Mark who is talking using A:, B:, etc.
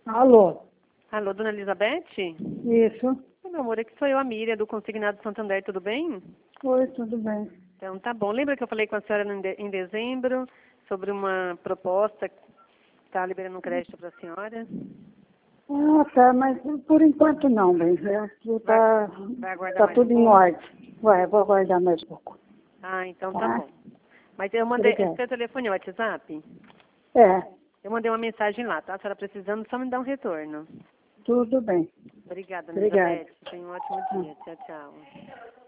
A: Alô?
B: Alô, dona Elizabeth?
A: Isso.
B: Meu amor, aqui sou eu, a Miriam, do Consignado Santander, tudo bem?
A: Oi, tudo bem.
B: Então, tá bom. Lembra que eu falei com a senhora em dezembro sobre uma proposta que está liberando um crédito para a senhora?
A: Ah, tá, mas por enquanto não, bem.
B: Vai aguardar
A: Tá
B: mais um
A: tudo em
B: pouco?
A: ordem. Vou aguardar mais um pouco.
B: Ah, então tá
A: Tá?
B: bom. Mas eu mandei, esse
A: Obrigada.
B: seu telefone é o WhatsApp?
A: É,
B: Eu mandei uma mensagem lá, tá? A senhora precisando, só me dá um retorno.
A: tudo bem.
B: Obrigada,
A: Obrigada.
B: Elizabeth. Tenha um ótimo dia. Tchau, tchau.